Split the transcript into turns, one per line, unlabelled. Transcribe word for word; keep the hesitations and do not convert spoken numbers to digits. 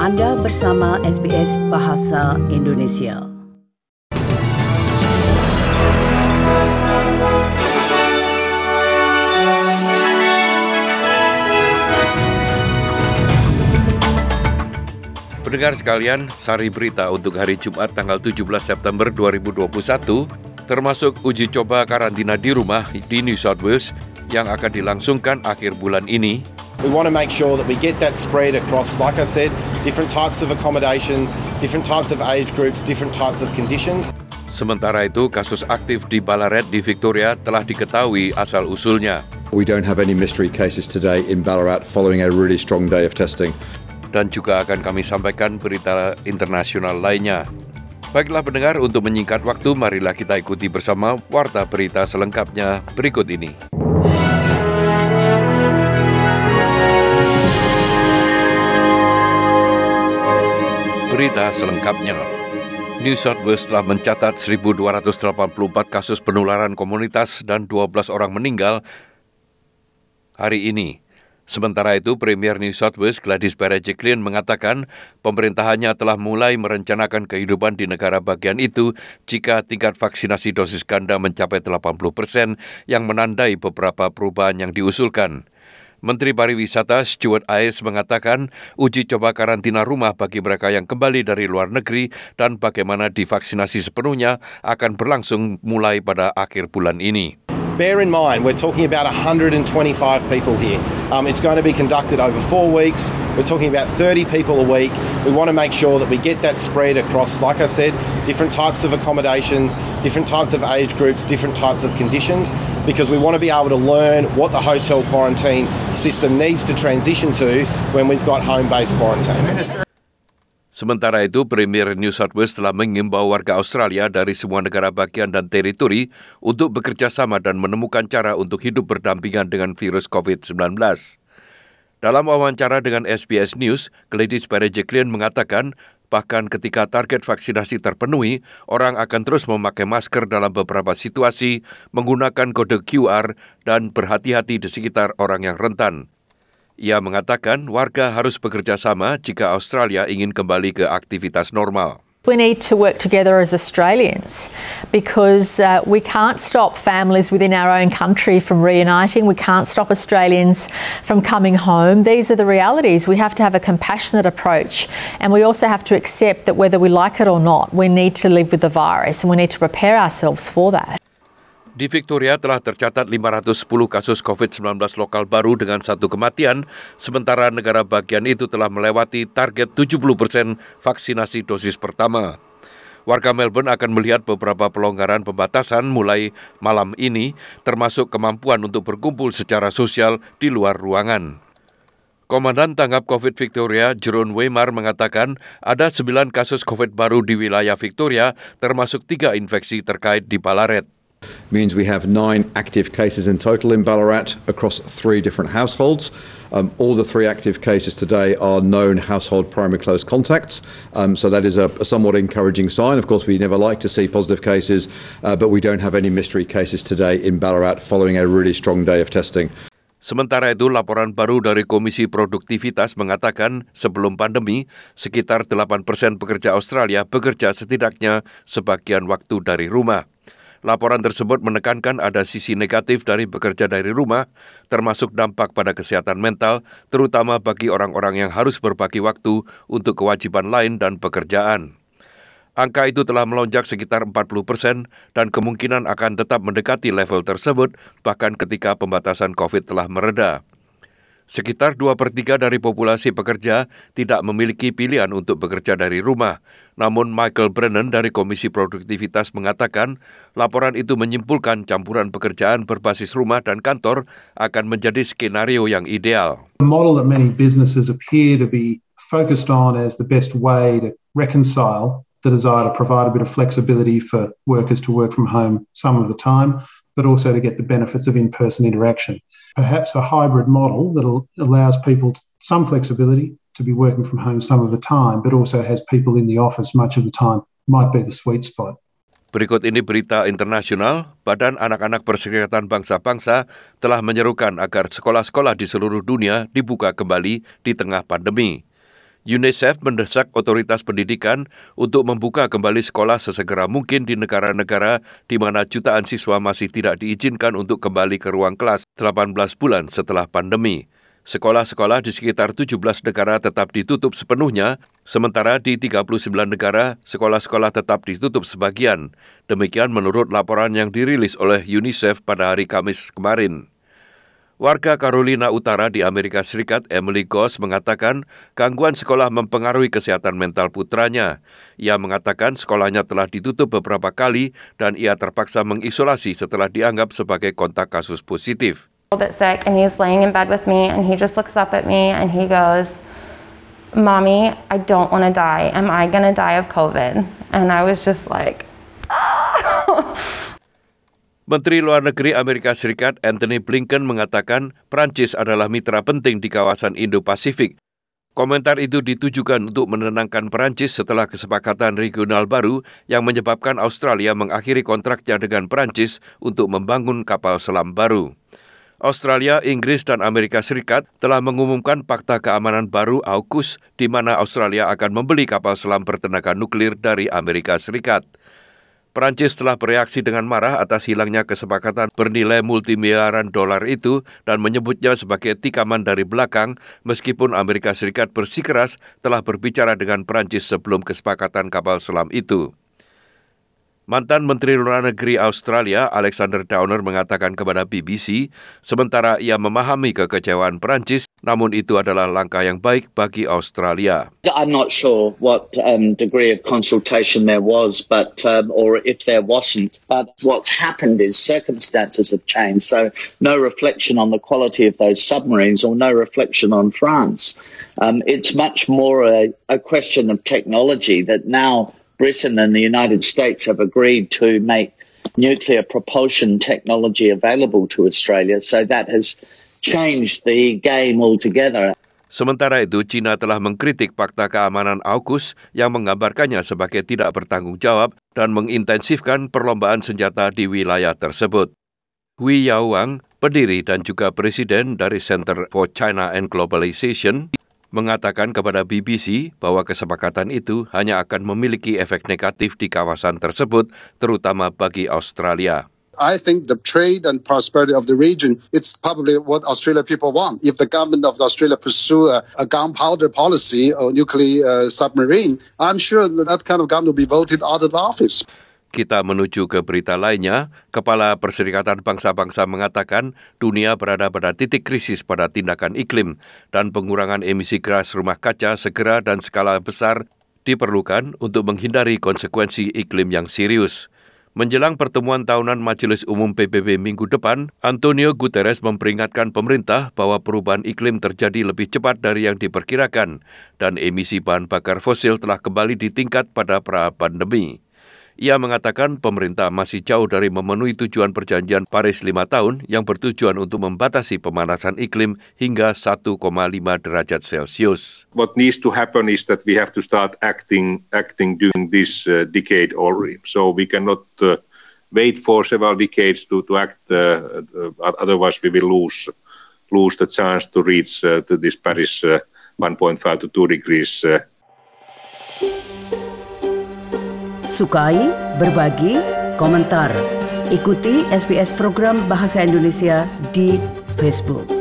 Anda bersama S B S Bahasa Indonesia.
Pendengar sekalian, sari berita untuk hari Jumat tanggal tujuh belas September dua ribu dua puluh satu, termasuk uji coba karantina di rumah di New South Wales yang akan dilangsungkan akhir bulan ini.
We want to make sure that we get that spread across, like I said, different types of accommodations, different types of age groups, different types of conditions.
Sementara itu, kasus aktif di Ballarat di Victoria telah diketahui asal-usulnya.
We don't have any mystery cases today in Ballarat following a really strong day of testing.
Dan juga akan kami sampaikan berita internasional lainnya. Baiklah pendengar, untuk menyingkat waktu, marilah kita ikuti bersama warta berita selengkapnya berikut ini. Berita selengkapnya. New South Wales telah mencatat seribu dua ratus delapan puluh empat kasus penularan komunitas dan dua belas orang meninggal hari ini. Sementara itu, Premier New South Wales Gladys Berejiklian mengatakan pemerintahannya telah mulai merencanakan kehidupan di negara bagian itu jika tingkat vaksinasi dosis ganda mencapai delapan puluh persen yang menandai beberapa perubahan yang diusulkan. Menteri Pariwisata Stuart Ayres mengatakan uji coba karantina rumah bagi mereka yang kembali dari luar negeri dan bagaimana divaksinasi sepenuhnya akan berlangsung mulai pada akhir bulan ini.
Bear in mind, we're talking about one hundred twenty-five people here. Um, it's going to be conducted over four weeks. We're talking about thirty people a week. We want to make sure that we get that spread across, like I said, different types of accommodations, different types of age groups, different types of conditions, because we want to be able to learn what the hotel quarantine system needs to transition to when we've got home-based quarantine.
Sementara itu, Premier New South Wales telah mengimbau warga Australia dari semua negara bagian dan teritori untuk bekerja sama dan menemukan cara untuk hidup berdampingan dengan virus covid sembilan belas. Dalam wawancara dengan S B S News, Gladys Berejiklian mengatakan bahkan ketika target vaksinasi terpenuhi, orang akan terus memakai masker dalam beberapa situasi, menggunakan kode Q R, dan berhati-hati di sekitar orang yang rentan. Ia mengatakan warga harus bekerja sama jika Australia ingin kembali ke aktivitas normal.
We need to work together as Australians because uh, we can't stop families within our own country from reuniting. We can't stop Australians from coming home. These are the realities. We have to have a compassionate approach, and we also have to accept that whether we like it or not, we need to live with the virus and we need to prepare ourselves for that.
Di Victoria telah tercatat lima ratus sepuluh kasus covid sembilan belas lokal baru dengan satu kematian, sementara negara bagian itu telah melewati target tujuh puluh persen vaksinasi dosis pertama. Warga Melbourne akan melihat beberapa pelonggaran pembatasan mulai malam ini, termasuk kemampuan untuk berkumpul secara sosial di luar ruangan. Komandan Tanggap COVID Victoria, Jerome Weimar, mengatakan ada sembilan kasus COVID baru di wilayah Victoria, termasuk tiga infeksi terkait di Ballarat.
Means we have nine active cases in total in Ballarat across three different households. Um, all the three active cases today are known household primary close contacts, um, so that is a, a somewhat encouraging sign. Of course, we never like to see positive cases, uh, but we don't have any mystery cases today in Ballarat following a really strong day of testing.
Sementara itu, laporan baru dari Komisi Produktivitas mengatakan sebelum pandemi, sekitar delapan persen pekerja Australia bekerja setidaknya sebagian waktu dari rumah. Laporan tersebut menekankan ada sisi negatif dari bekerja dari rumah, termasuk dampak pada kesehatan mental, terutama bagi orang-orang yang harus berbagi waktu untuk kewajiban lain dan pekerjaan. Angka itu telah melonjak sekitar empat puluh persen dan kemungkinan akan tetap mendekati level tersebut bahkan ketika pembatasan COVID telah mereda. Sekitar dua per tiga dari populasi pekerja tidak memiliki pilihan untuk bekerja dari rumah. Namun Michael Brennan dari Komisi Produktivitas mengatakan laporan itu menyimpulkan campuran pekerjaan berbasis rumah dan kantor akan menjadi skenario yang ideal.
The model that many businesses appear to be focused on as the best way to reconcile the desire to provide a bit of flexibility for workers to work from home some of the time, but also to get the benefits of in-person interaction. Perhaps a hybrid model that allows people some flexibility to be working from home some of the time, but also has people in the office much of the time might be the sweet spot.
Berikut ini berita internasional. Badan Anak-anak Perserikatan Bangsa-Bangsa telah menyerukan agar sekolah-sekolah di seluruh dunia dibuka kembali di tengah pandemi. UNICEF mendesak otoritas pendidikan untuk membuka kembali sekolah sesegera mungkin di negara-negara di mana jutaan siswa masih tidak diizinkan untuk kembali ke ruang kelas delapan belas bulan setelah pandemi. Sekolah-sekolah di sekitar tujuh belas negara tetap ditutup sepenuhnya, sementara di tiga puluh sembilan negara, sekolah-sekolah tetap ditutup sebagian. Demikian menurut laporan yang dirilis oleh UNICEF pada hari Kamis kemarin. Warga Carolina Utara di Amerika Serikat, Emily Goss, mengatakan gangguan sekolah mempengaruhi kesehatan mental putranya. Ia mengatakan sekolahnya telah ditutup beberapa kali dan ia terpaksa mengisolasi setelah dianggap sebagai kontak kasus positif.
A little bit sick and he's laying in bed with me and he just looks up at me and he goes, "Mommy, I don't want to die. Am I going to die of COVID?" And I was just like,
Menteri Luar Negeri Amerika Serikat Antony Blinken mengatakan Prancis adalah mitra penting di kawasan Indo-Pasifik. Komentar itu ditujukan untuk menenangkan Prancis setelah kesepakatan regional baru yang menyebabkan Australia mengakhiri kontraknya dengan Prancis untuk membangun kapal selam baru. Australia, Inggris, dan Amerika Serikat telah mengumumkan Fakta Keamanan baru AUKUS di mana Australia akan membeli kapal selam bertenaga nuklir dari Amerika Serikat. Perancis telah bereaksi dengan marah atas hilangnya kesepakatan bernilai multimiliaran dolar itu dan menyebutnya sebagai tikaman dari belakang meskipun Amerika Serikat bersikeras telah berbicara dengan Perancis sebelum kesepakatan kapal selam itu. Mantan Menteri Luar Negeri Australia, Alexander Downer, mengatakan kepada B B C, sementara ia memahami kekecewaan Perancis, namun itu adalah langkah yang baik bagi Australia.
I'm not sure what um, degree of consultation there was, but um, or if there wasn't. But what's happened is circumstances have changed. So no reflection on the quality of those submarines, or no reflection on France. Um, it's much more a, a question of technology that now Britain and the United States have agreed to make nuclear propulsion technology available to Australia. So that has changed the game altogether.
Sementara itu, China telah mengkritik Fakta Keamanan AUKUS yang menggambarkannya sebagai tidak bertanggung jawab dan mengintensifkan perlombaan senjata di wilayah tersebut. Hui Yaowang, pendiri dan juga presiden dari Center for China and Globalization, mengatakan kepada B B C bahwa kesepakatan itu hanya akan memiliki efek negatif di kawasan tersebut, terutama bagi Australia.
I think the trade and prosperity of the region, it's probably what Australia people want. If the government of Australia pursue a, a gunpowder policy or nuclear uh, submarine, I'm sure that, that kind of government will be voted out of office.
Kita menuju ke berita lainnya. Kepala Perserikatan Bangsa-Bangsa mengatakan dunia berada pada titik krisis pada tindakan iklim dan pengurangan emisi gas rumah kaca segera dan skala besar diperlukan untuk menghindari konsekuensi iklim yang serius. Menjelang pertemuan tahunan Majelis Umum P B B minggu depan, Antonio Guterres memperingatkan pemerintah bahwa perubahan iklim terjadi lebih cepat dari yang diperkirakan dan emisi bahan bakar fosil telah kembali di tingkat pada pra-pandemi. Ia mengatakan pemerintah masih jauh dari memenuhi tujuan perjanjian Paris lima tahun yang bertujuan untuk membatasi pemanasan iklim hingga satu koma lima derajat Celcius.
What needs to happen is that we have to start acting acting during this uh, decade already. So we cannot uh, wait for several decades to to act. Uh, uh, otherwise, we will lose lose the chance to reach uh, to this Paris uh, one point five to two degrees. Uh,
Sukai, berbagi, komentar. Ikuti S B S program Bahasa Indonesia di Facebook.